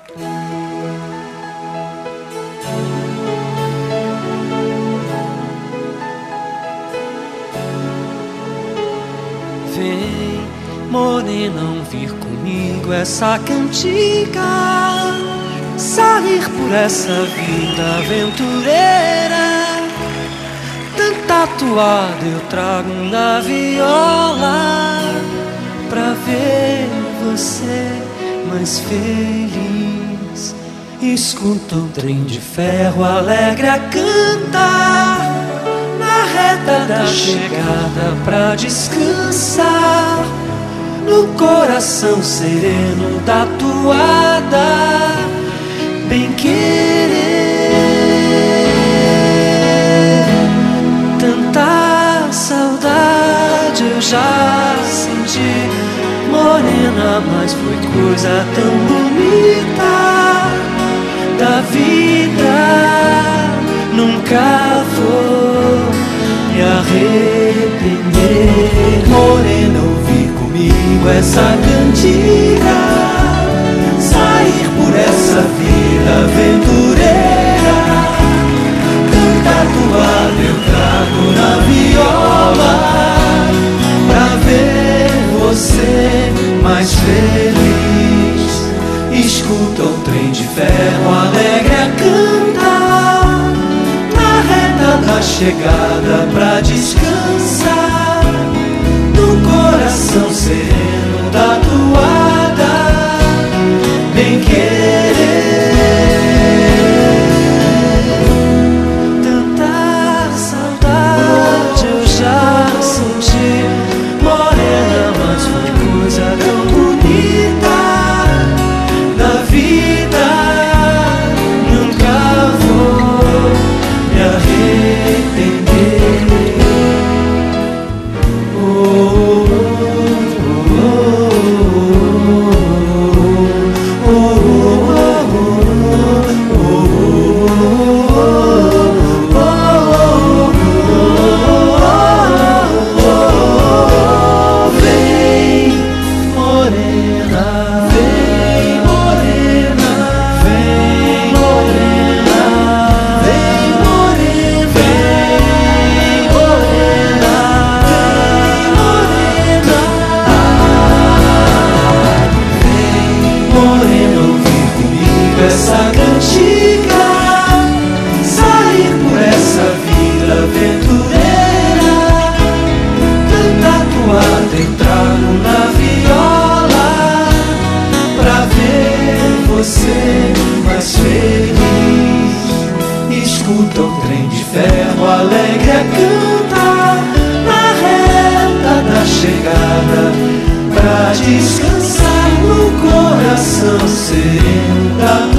Vem, morena, ouvir comigo essa cantiga, sair por essa vida aventureira. Tanta toada eu trago na viola, pra ver você mais feliz. Escuta o trem de ferro alegre a cantar, na reta da chegada pra descansar, no coração sereno da toada, bem querer. Tanta saudade eu já senti, morena, mas foi coisa tão bonita da vida. Nunca vou me arrepender. Morena, ouvir comigo essa cantiga, sair por essa vida aventureira. Tanta toada eu trago na viola, pra ver você mais feliz. Escuta o trem de ferro alegre a cantar, na reta da chegada pra descansar, no coração sereno da toada, bem querer. Tanta saudade eu já senti, morena, mas foi coisa tão bonita da vida. Nunca vou me arrepender. Oh, oh, oh, oh. Vem, morena, vem, morena, vem, morena, vem, morena, vem, morena, vem, morena, ouvir comigo essa cantiga, sair por essa vida aventureira. Tanta toada eu trago na viola, pra ver você mais feliz. Escuta o trem de ferro alegre a cantar, na reta da chegada pra descansar, no coração sereno da